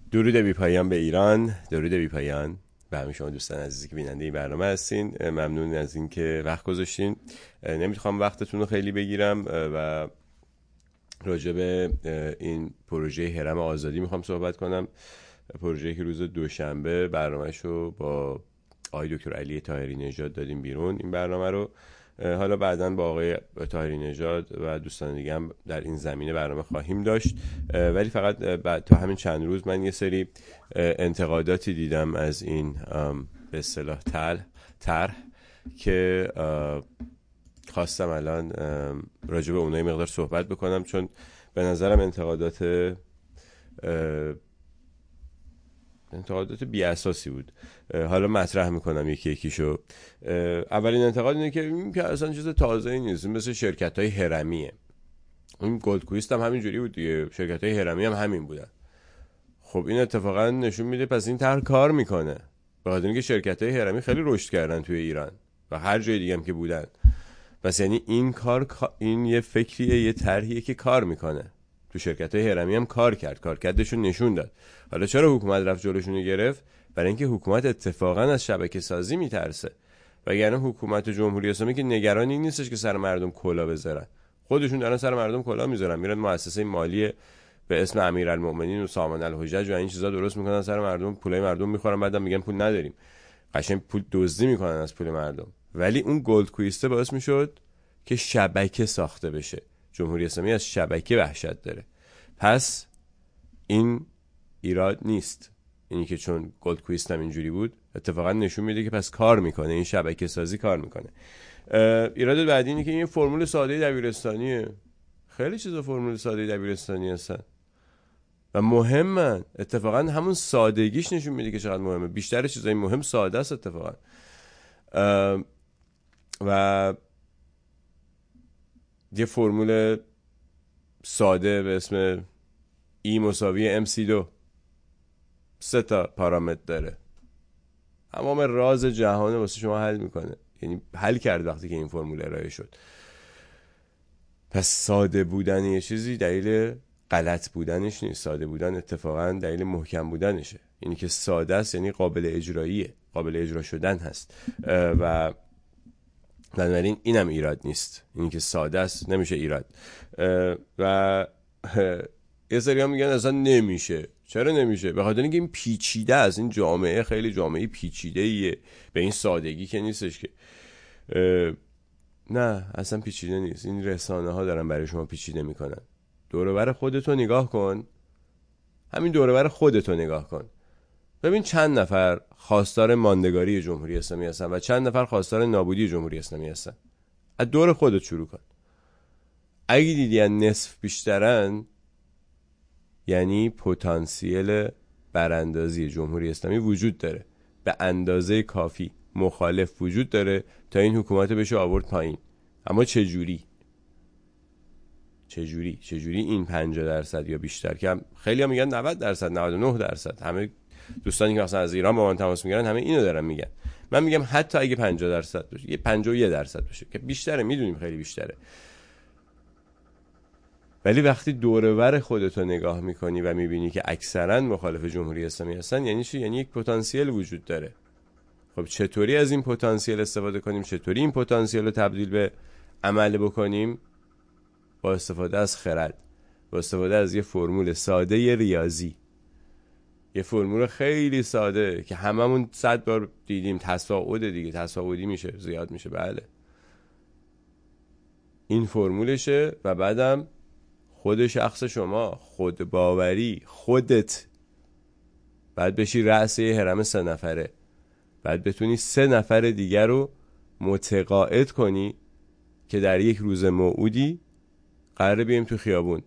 درود بی پایان به ایران، درود بی پایان به همه شما دوستان عزیزی که بیننده این برنامه هستین. ممنون از این که وقت گذاشتین. نمیخوام وقتتون رو خیلی بگیرم و راجع به این پروژه هرم آزادی میخوام صحبت کنم. پروژه که روز دوشنبه برنامه‌شو با آقای دکتر علی طاهری نژاد دادیم بیرون. این برنامه رو حالا بعداً با آقای طاهری نژاد و دوستان دیگه هم در این زمینه برنامه خواهیم داشت، ولی فقط تا همین چند روز من یه سری انتقاداتی دیدم از این به اصطلاح طرح که خواستم الان راجع به اونها مقدار صحبت بکنم، چون به نظرم انتقادات بی اساسی بود. حالا مطرح میکنم یکی یکیشو. اولین انتقاد اینه که اصلا چیز تازه‌ای نیست، مثل شرکت‌های هرمیه. اون گلد کویست هم همین جوری بود دیگه، شرکت‌های هرمی هم همین بودن. خب این اتفاقا نشون میده پس این طرح کار میکنه، به خاطر اینکه شرکت‌های هرمی خیلی رشد کردن توی ایران و هر جای دیگه هم که بودن. پس یعنی این یه فکریه، یه طرحیه که کار میکنه. تو شرکت‌های هرمی هم کار کرد، کارکردشون نشون داد. حالا چرا حکومت رفت جلوشونو گرفت؟ برای اینکه حکومت اتفاقا از شبکه سازی میترسه. وگرنه حکومت جمهوری اسلامی که نگران این نیستش که سر مردم کلا بذارن، خودشون دارن سر مردم کلا میذارن، میرن مؤسسه مالی به اسم امیرالمومنین و سامان الحجج و این چیزا درست میکنن، سر مردم پولای مردم میخورن، بعدم میگن پول نداریم، قشنگ پول دزدی میکنن از پول مردم. ولی اون گلد کویسته باعث میشد که شبکه ساخته بشه. جمهوری اسلامی از شبکه وحشت داره. پس این ایراد نیست، اینی که چون گلد کویست هم اینجوری بود اتفاقا نشون میده که پس کار میکنه، این شبکه سازی کار میکنه. ایراد بعدی اینه که این فرمول ساده دبیرستانیه. خیلی چیزا فرمول ساده دبیرستانی هستن و مهمن. اتفاقا همون سادگیش نشون میده که چقدر مهمه. بیشتر چیزای مهم ساده است اتفاقا. و یه فرمول ساده به اسم E=MC2 3 تا پارامتر داره، تمام راز جهان واسه شما حل میکنه. یعنی حل کرد وقتی که این فرمول ارائه شد. پس ساده بودن یه چیزی دلیل غلط بودنش نیست، ساده بودن اتفاقا دلیل محکم بودنشه. یعنی که ساده است یعنی قابل اجراییه، قابل اجرا شدن هست و بنابراین اینم ایراد نیست. اینی که ساده است نمیشه ایراد. و یه سری هم میگن اصلا نمیشه. چرا نمیشه؟ به خاطر اینکه این پیچیده است. این جامعه خیلی جامعه پیچیده ایه، به این سادگی که نیستش که نه اصلا پیچیده نیست. این رسانه ها دارن برای شما پیچیده میکنن. دور و بر خودتو نگاه کن، همین دور و بر خودتو نگاه کن، ببین چند نفر خواستار ماندگاری جمهوری اسلامی هستن و چند نفر خواستار نابودی جمهوری اسلامی هستن. از دور خودت شروع کن. اگه دیدی از نصف بیشترن، یعنی پتانسیل براندازی جمهوری اسلامی وجود داره، به اندازه کافی مخالف وجود داره تا این حکومت بشه آورد پایین. اما چجوری این 50% یا بیشتر، که خیلی هم میگن 90%، 99%. همه دوستانی که اصلا از ایران با من تماس میگیرن همه اینو دارن میگن. من میگم حتی اگه 50% باشه، یه 51% باشه که بیشتره، میدونیم خیلی بیشتره، ولی وقتی دور و بر خودتو نگاه میکنی و میبینی که اکثرا مخالف جمهوری اسلامی هستن، یعنی چی؟ یعنی یک پتانسیل وجود داره. خب چطوری از این پتانسیل استفاده کنیم؟ چطوری این پتانسیل رو تبدیل به عمل بکنیم؟ با استفاده از خرد، با استفاده از یه فرمول ساده، یه ریاضی، یه فرمول خیلی ساده که هممون 100 بار دیدیم. تصاعد دیگه، تصاعدی میشه، زیاد میشه. بله این فرمولشه. و بعدم خود شخص شما، خود باوری، خودت بعد بشی رأس یه هرم 3 نفره، بعد بتونی 3 نفر دیگر رو متقاعد کنی که در یک روز موعودی قراره بیایم تو خیابون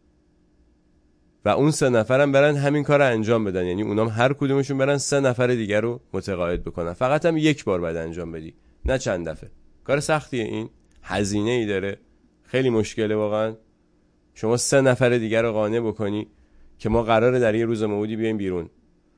و اون 3 نفرم برن همین کار رو انجام بدن. یعنی اونام هر کدومشون برن 3 نفر دیگر رو متقاعد بکنن. فقط هم یک بار بعد انجام بدی، نه چند دفعه. کار سختیه، این هزینه ای داره، خیلی مشکله واقعا. شما 3 نفر دیگر رو قانع بکنی که ما قراره در یه روز موعودی بیایم بیرون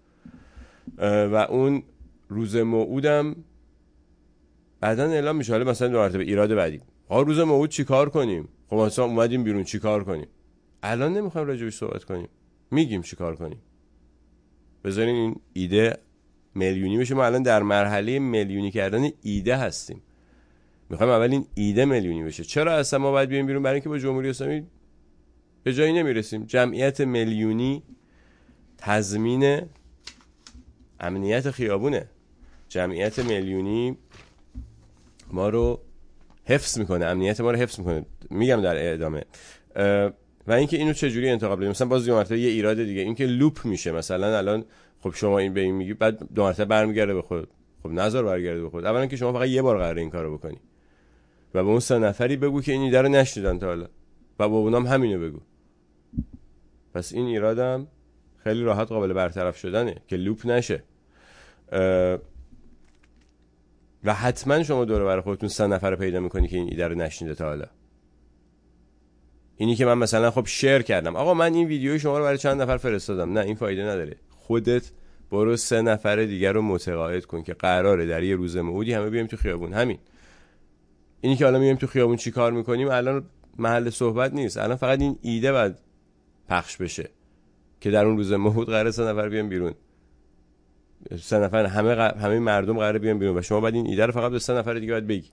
و اون روز موعودم بعدن اعلام میشه. حالا مثلا دو مرتبه ایراد بعدی، روز موعود چی کار کنیم؟ خب مثلا اومدیم بیرون چی کار کنیم؟ الان نمیخوایم راجعش صحبت کنیم، میگیم چی کار کنیم. بذارین این ایده میلیونی بشه. ما الان در مرحله میلیونی کردن ایده هستیم. میخوایم اول این ایده میلیونی بشه. چرا اصلا ما باید بیایم بیرون؟ برای اینکه با جمهوری اسلامی به جایی نمیرسیم. جمعیت میلیونی تضمین امنیت خیابونه. جمعیت میلیونی ما رو حفظ میکنه، امنیت ما رو حفظ میکنه. میگم در ادامه. و اینکه اینو چجوری انتخاب بدیم. مثلا باز دو مرتبه یه ایراد دیگه، اینکه لوپ میشه. مثلا الان خب شما این به این میگی، بعد دو مرتبه برمیگرده به خود. خب نظر برگرده به خود. اولا که شما فقط یه بار قراره این کارو بکنی و به اون 3 نفری بگو که این ایده رو نشنیدن تا حالا و با اونام همینو بگو. پس این ایرادم خیلی راحت قابل برطرف شدنه که لوپ نشه. و حتما شما دور و بر خودتون 3 نفر پیدا میکنی که این ایده رو نشنیده تا حالا. اینی که من مثلا خب شیر کردم، آقا من این ویدیوی شما رو برای چند نفر فرستادم، نه این فایده نداره. خودت برو 3 نفر دیگر رو متقاعد کن که قراره در یه روز موعودی همه بیایم تو خیابون. همین. اینی که حالا میایم تو خیابون چی کار میکنیم الان محل صحبت نیست. الان فقط این ایده باید پخش بشه که در اون روز موعود قراره 3 نفر بیان بیرون. 3 نفر همه مردم قراره بیان بیرون و شما باید این ایده رو فقط به 3 نفر دیگه باید بگی.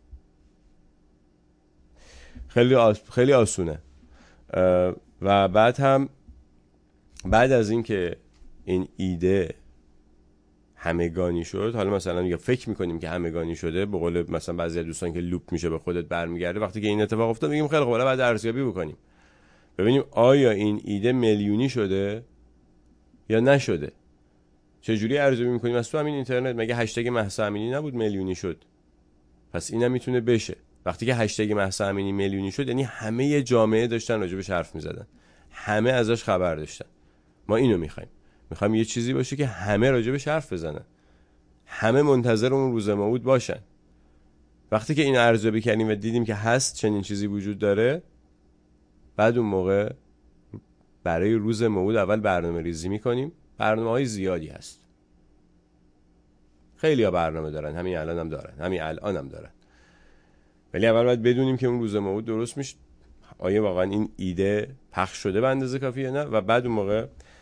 خیلی آسونه. و بعد از این که این ایده همگانی شد، حالا مثلا یا فکر میکنیم که همگانی شده، به قول مثلا بعضی از دوستان که لوپ میشه به خودت برمیگرده، وقتی که این اتفاق افتاد میگیم خیلی خوب، حالا بعد ارزیابی بکنیم ببینیم آیا این ایده میلیونی شده یا نشده. چجوری ارزیابی میکنیم؟ از تو همین اینترنت. مگه هشتگ مهسا امینی نبود میلیونی شد؟ پس اینم میتونه بشه. وقتی که هشتگ مهسا امینی میلیونی شد یعنی همه جامعه داشتن راجبش حرف میزدن، همه ازش خبر داشتن. ما اینو میخوایم یه چیزی باشه که همه راجبش حرف بزنن، همه منتظر اون روز موعود باشن. وقتی که اینو ارزیابی کردیم و دیدیم که هست چنین چیزی وجود داره، بعد اون موقع برای روز موعود اول برنامه ریزی میکنیم. برنامه‌های زیادی هست، خیلی‌ها برنامه دارن، همین الان هم دارن. ولی اول باید بدونیم که اون روز موعود درست میشه، آیا واقعا این ایده پخش شده به اندازه کافی یا نه، و بعد اون موقع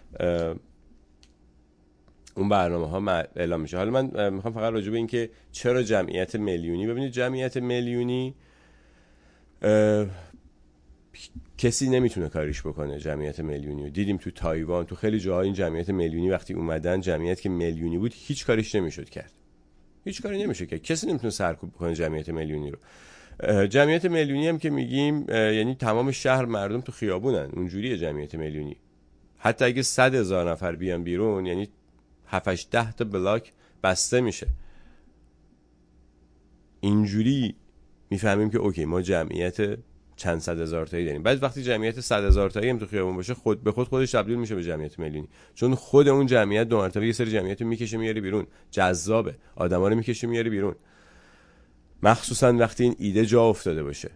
اون برنامه ها اعلام میشه. حالا من میخوام فقط راجع به این که چرا جمعیت میلیونی. ببینید جمعیت میلیونی کسی نمیتونه کاریش بکنه. جمعیت میلیونی دیدیم تو تایوان، تو خیلی جاها این جمعیت میلیونی وقتی اومدن، جمعیت که میلیونی بود هیچ کاریش نمیشد کرد. هیچ کاری نمیشه کرد. کسی نمیتونه سرکوب بکنه جمعیت میلیونی رو. جمعیت میلیونی هم که میگیم یعنی تمام شهر مردم تو خیابونن. اونجوریه جمعیت میلیونی. حتی اگه 100,000 نفر بیان بیرون یعنی 7-8 تا بلاک بسته میشه. اینجوری میفهمیم که اوکی ما جمعیت چند 100,000 تایی داریم. بعد وقتی جمعیت 100,000 تایی هم تو خیابون باشه، خود به خودش تبدیل میشه به جمعیت میلیونی، چون خود اون جمعیت دو مرتبه یه سری جمعیت رو میکشه میاره بیرون. جذابه، آدما رو میکشه میاره بیرون، مخصوصا وقتی این ایده جا افتاده باشه،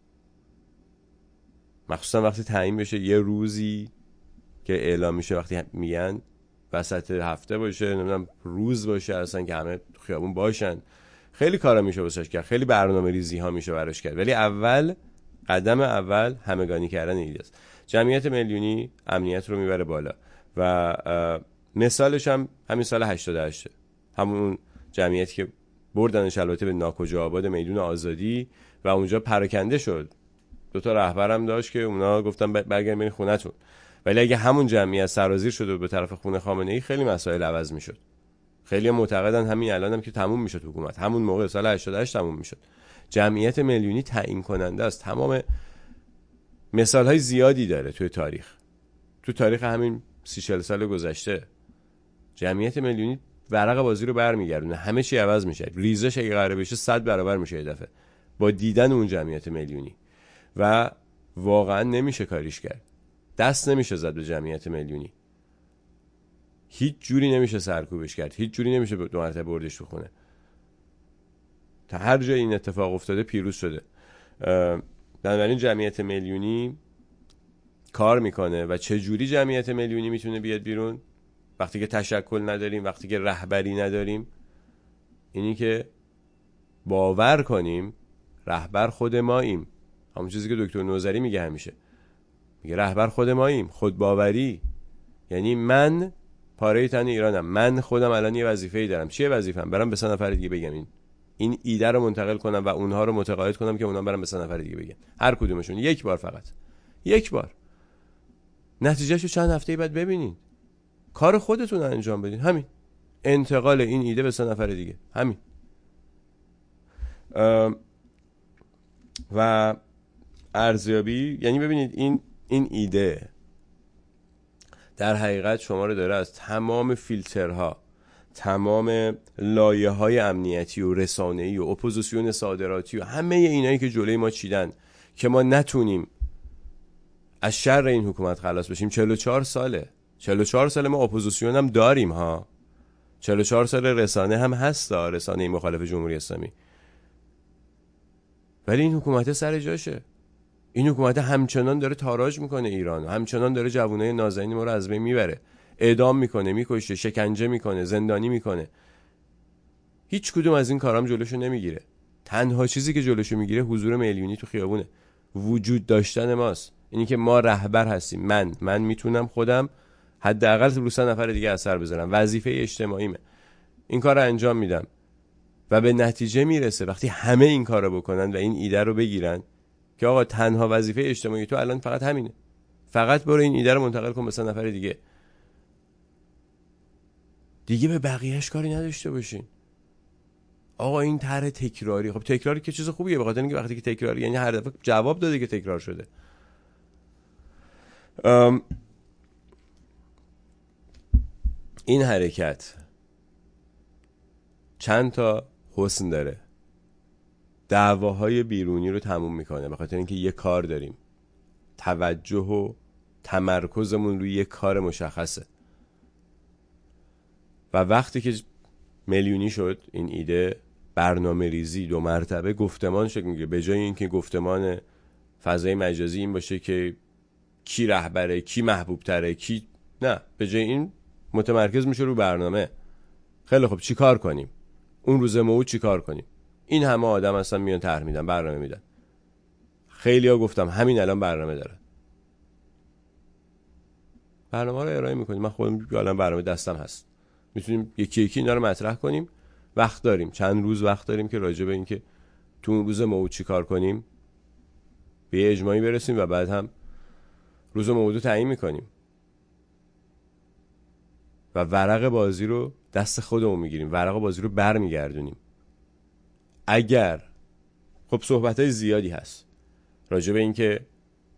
مخصوصا وقتی تعیین بشه یه روزی که اعلام میشه، وقتی میگن وسط هفته باشه، نمیدونم روز باشه اصلا که همه تو خیابون باشن. خیلی کارا میشه واسش کرد، خیلی برنامه‌ریزی ها میشه براش کرد، ولی قدم اول همگانی کردن ایده است. جمعیت میلیونی امنیت رو میبره بالا و مثالش هم همین سال 88 همون جمعیتی که بردنش البته به ناکجا آباد میدون آزادی و اونجا پراکنده شد. 2 رهبرم داشت که اونا گفتن برگردین برین خونه‌تون، ولی اگه همون جمعیت سرازیر شده به طرف خونه خامنه‌ای خیلی مسائل عوض میشد. خیلی معتقدن همین الانم که تموم میشد حکومت، همون موقع سال 88 تموم میشد. جمعیت میلیونی تعیین کننده است. تمام مثال‌های زیادی داره توی تاریخ همین 30-40 سال گذشته. جمعیت میلیونی ورق بازی رو برمیگردونه، همه چی عوض میشه. ریزش اگه قراره بشه 100 برابر میشه یه دفعه با دیدن اون جمعیت میلیونی و واقعا نمیشه کاریش کرد. دست نمیشه زد به جمعیت میلیونی. هیچ جوری نمیشه سرکوبش کرد، هیچ جوری نمیشه دو مرتبه بردش تو خونه. تا هر جای این اتفاق افتاده پیروز شده. بنابراین جمعیت میلیونی کار میکنه. و چه جوری جمعیت میلیونی میتونه بیاد بیرون؟ وقتی که تشکل نداریم، وقتی که رهبری نداریم، اینی که باور کنیم رهبر خود ماییم. همون چیزی که دکتر نوذری میگه همیشه، میگه رهبر خود ماییم. خود باوری یعنی من پاره تن ایرانم. من خودم الان یه وظیفه‌ای دارم. چیه وظیفه‌م؟ برام به 3 نفر دیگه بگم این ایده رو منتقل کنم و اونها رو متقاعد کنم که اونها برام به 3 نفر دیگه بگن. هر کدومشون یک بار، فقط یک بار. نتیجهشو چند هفته بعد ببینین. کار خودتون رو انجام بدین. همین. انتقال این ایده به 3 نفر دیگه. همین. و ارزیابی یعنی ببینید این ایده در حقیقت شما رو داره از تمام فیلترها، تمام لایه‌های امنیتی و رسانه‌ای و اپوزیسیون صادراتی و همه اینایی که جلوی ما چیدن که ما نتونیم از شر این حکومت خلاص بشیم. 44 ساله ما اپوزیسیون هم داریم ها. 44 سال رسانه هم هست، رسانه مخالف جمهوری اسلامی. ولی این حکومت سر جاشه. این حکومت همچنان داره تاراج میکنه ایران، همچنان داره جوانای نازنین ما رو از بین میبره، اعدام میکنه، میکشه، شکنجه میکنه، زندانی میکنه. هیچ کدوم از این کارام جلوشو نمیگیره. تنها چیزی که جلوشو میگیره حضور میلیونی تو خیابونه، وجود داشتن ماست. اینی که ما رهبر هستیم. من میتونم خودم حداقل رو 3 نفر دیگه اثر بذارم. وظیفه اجتماعیمه. این کار رو انجام میدم و به نتیجه میرسه وقتی همه این کارو بکنن و این ایده رو بگیرن که آقا تنها وظیفه اجتماعی تو الان فقط همینه. فقط برو این ایده رو منتقل کن به 3 نفر دیگه به بقیه‌اش کاری نداشته باشین. آقا این طرح تکراری، خب تکراری که چیز خوبیه، به خاطر اینکه وقتی که تکراری یعنی هر دفعه جواب داده که تکرار شده. این حرکت چند تا حسن داره. دعواهای بیرونی رو تموم میکنه، به خاطر اینکه یه کار داریم، توجه و تمرکزمون روی یه کار مشخصه. و وقتی که میلیونی شد این ایده، برنامه ریزی 2 مرتبه گفتمان شکل میگیره. به جای اینکه گفتمان فضای مجازی این باشه که کی رهبره، کی محبوب تره، کی نه، به جای این متمرکز میشه رو برنامه. خیلی خب چی کار کنیم؟ اون روز موعود چی کار کنیم؟ این همه آدم هستن میان طرح میدن، برنامه میدن. خیلیا گفتم همین الان برنامه دارن، برنامه رو ارائه میکنیم. من خودم الان برنامه دستم هست، میتونیم یکی یکی اینا رو مطرح کنیم. وقت داریم، چند روز وقت داریم که راجع به این که تو اون روز موعود چی کار کنیم به یه اجماعی برسیم و بعد هم روز موعود رو تعیین میکنیم و ورق بازی رو دست خودمون میگیریم، ورق بازی رو برمیگردونیم. اگر خب صحبتای زیادی هست راجع به این که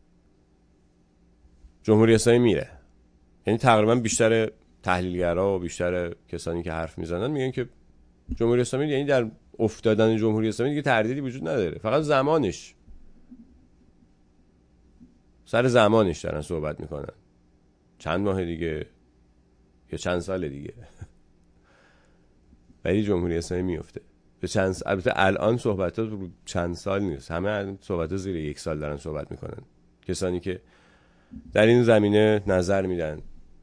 جمهوری اسلامی میره، یعنی تقریبا بیشتر تحلیلگرا و بیشتر کسانی که حرف میزنن میگن که جمهوری اسلامی، یعنی در افتادن جمهوری اسلامی دیگه تردیدی وجود نداره، فقط زمانش، سر زمانش دارن صحبت میکنن. چند ماه دیگه یا چند سال دیگه ولی جمهوری اسلامی میفته. به چند البته الان صحبت‌ها رو چند سال نیست، همه صحبت‌ها زیر 1 سال دارن صحبت میکنن. کسانی که در این زمینه نظر میدن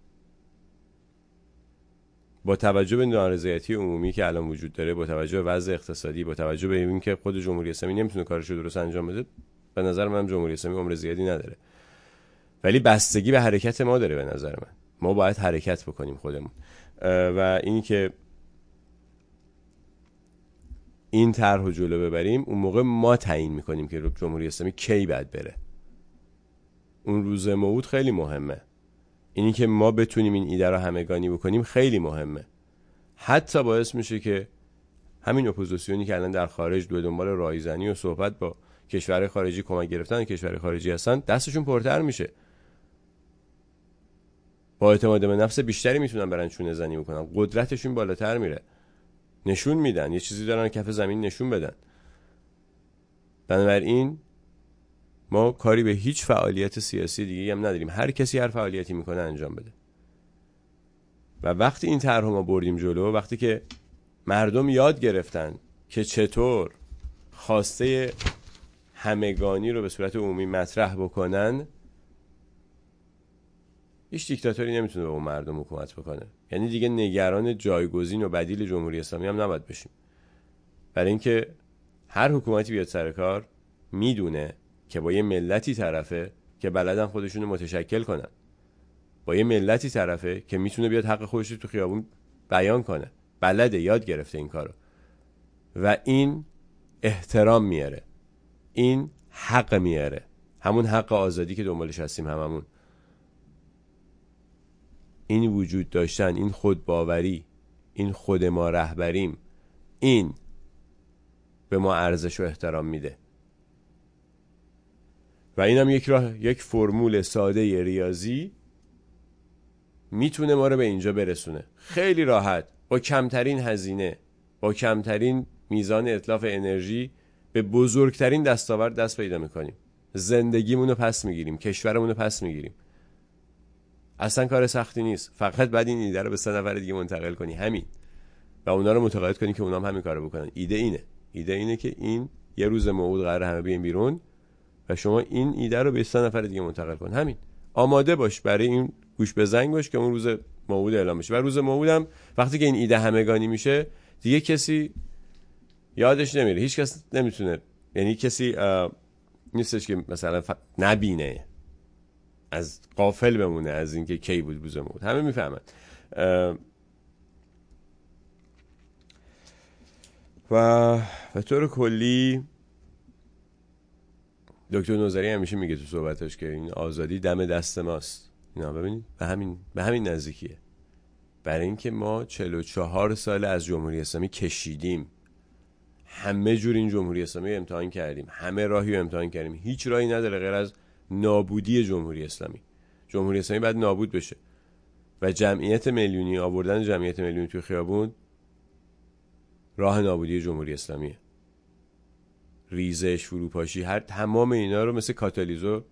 با توجه به نارضایتی عمومی که الان وجود داره، با توجه به وضع اقتصادی، با توجه به اینکه خود جمهوری اسلامی نمیتونه کارش رو درست انجام بده، به نظر من جمهوری اسلامی عمر زیادی نداره. ولی بستگی به حرکت ما داره. به نظر من ما باید حرکت بکنیم خودمون و این که این طرح رو جلو ببریم. اون موقع ما تعیین میکنیم که جمهوری اسلامی کی باید بره. اون روز موعود خیلی مهمه. اینی که ما بتونیم این ایده رو همگانی بکنیم خیلی مهمه. حتی باعث میشه که همین اپوزیسیونی که الان در خارج به دنبال رایزنی و صحبت با کشور خارجی، کمک گرفتن کشور خارجی هستن، دستشون پرتر میشه. با اعتماد به نفس بیشتری میتونن برن چونه زنی بکنن، قدرتشون بالاتر میره، نشون میدن یه چیزی دارن کف زمین نشون بدن. بنابراین ما کاری به هیچ فعالیت سیاسی دیگه هم نداریم. هر کسی هر فعالیتی میکنه انجام بده. و وقتی این طرح ما بردیم جلو، وقتی که مردم یاد گرفتن که چطور خواسته همگانی رو به صورت عمومی مطرح بکنن، هیچ دیکتاتوری نمیتونه به اون مردم حکومت بکنه. یعنی دیگه نگران جایگزین و بدیل جمهوری اسلامی هم نباید بشیم. برای اینکه هر حکومتی بیاد سر کار میدونه که با یه ملتی طرفه که بلدن خودشونو متشکل کنن. با یه ملتی طرفه که میتونه بیاد حق خودش رو تو خیابون بیان کنه، بلده، یاد گرفته این کارو و این احترام میاره، این حق میاره، همون حق آزادی که دنبالش هستیم هممون. این وجود داشتن، این خودباوری، این خود ما رهبریم، این به ما ارزش و احترام میده. و اینم یک فرمول ساده ریاضی میتونه ما رو به اینجا برسونه، خیلی راحت، با کمترین هزینه، با کمترین میزان اتلاف انرژی به بزرگترین دستاورد دست پیدا میکنیم. زندگیمون رو پس میگیریم، کشورمون رو پس میگیریم. اصلا کار سختی نیست، فقط بعد این ایده رو به 3 نفر دیگه منتقل کنی، همین، و اونا رو متقاعد کنی که اونا هم همین کارو بکنن. ایده اینه که این یه روز موعود قراره همه بیان بیرون و شما این ایده رو به 3 نفر دیگه منتقل کن. همین، آماده باش برای این، گوش به زنگ باش که اون روز موعود اعلام بشه. و روز موعودم وقتی که این ایده همگانی میشه دیگه کسی یادش نمیره، هیچ کس نمیتونه، یعنی کسی نیستش که مثلا نبینه، از غافل بمونه از اینکه کی بود روز موعود. همه میفهمن. و به طور کلی دکتر نوذری همیشه میگه تو صحبتاش که این آزادی دم دست ماست. اینا ببینید به همین نزدیکیه. برای اینکه ما 44 سال از جمهوری اسلامی کشیدیم، همه جور این جمهوری اسلامی امتحان کردیم، همه راهی رو امتحان کردیم، هیچ راهی نداره غیر از نابودی جمهوری اسلامی. جمهوری اسلامی باید نابود بشه و جمعیت میلیونی، آوردن جمعیت میلیونی توی خیابون راه نابودی جمهوری اسلامیه. ریزش، فروپاشی، تمام اینا رو مثل کاتالیزور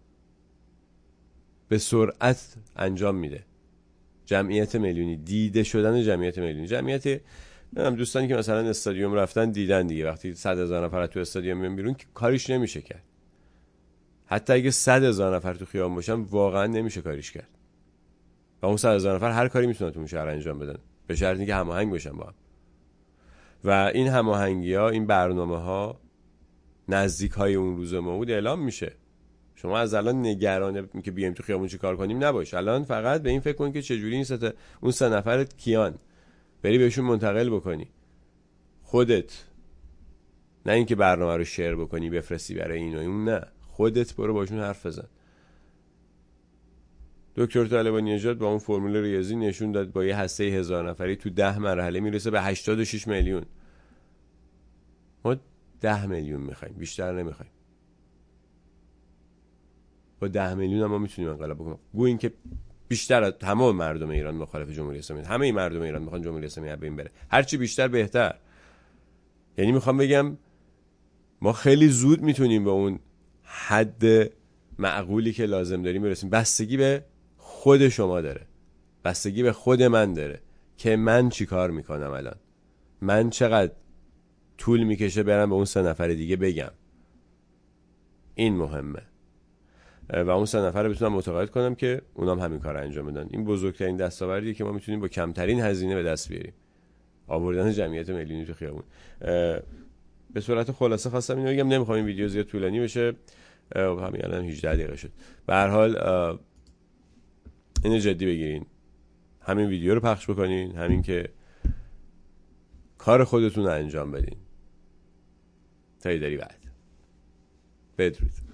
به سرعت انجام میده. جمعیت میلیونی، دیده شدن جمعیت میلیونی، دوستانی که مثلا استادیوم رفتن دیدن دیگه، وقتی 100,000 نفر تو استادیوم میان بیرون کاریش نمیشه کرد. حتی اگه 100,000 نفر تو خیابون باشن واقعا نمیشه کاریش کرد. و اون 100,000 نفر هر کاری میتونن تو اون شهر انجام بدن، به شرطی که هماهنگ باشن با هم. و این هماهنگی‌ها، این برنامه‌ها نزدیک های اون روز موعود اعلام میشه. شما از الان نگران که بیایم تو خیابون چی کار کنیم نباش. الان فقط به این فکر کن که چجوری این اون 3 نفرت کیان، بری بهشون منتقل بکنی خودت، نه اینکه برنامه رو شیر بکنی بفرستی برای این و اون، نه، خودت برو باشون حرف بزن. دکتر طالبانی نژاد با اون فرمول ریاضی نشون داد با یه هسته 1000 نفری تو 10 مرحله میرسه به 86 میلیون. ما 10 میلیون میخوایم، بیشتر نمیخوایم. با 10 میلیون هم ما میتونیم انقلاب بکنیم. گویا که بیشتر از تمام مردم ایران مخالف جمهوری اسلامی، همه این مردم ایران میخوان جمهوری اسلامی از بین بره، هر چی بیشتر بهتر. یعنی میخوام بگم ما خیلی زود میتونیم به اون حد معقولی که لازم داریم برسیم. بستگی به خود شما داره، بستگی به خود من داره که من چی کار میکنم الان، من چقدر طول میکشه برم به اون 3 نفر دیگه بگم. این مهمه و اون 3 نفر رو بتونم متقاعد کنم که اونام همین کار رو انجام بدن. این بزرگترین دستاوردیه که ما میتونیم با کمترین هزینه به دست بیاریم، آوردن جمعیت میلیونی تو خیابون. به صورت خلاصه خواستم اینو بگم، نمیخوام این ویدیو زیاد طولانی بشه، همین الان 18 دقیقه شد. به هر حال اینو جدی بگیرین، همین ویدیو رو پخش بکنین، همین که کار خودتون رو انجام بدین. تا ایداری بعد، بدرود.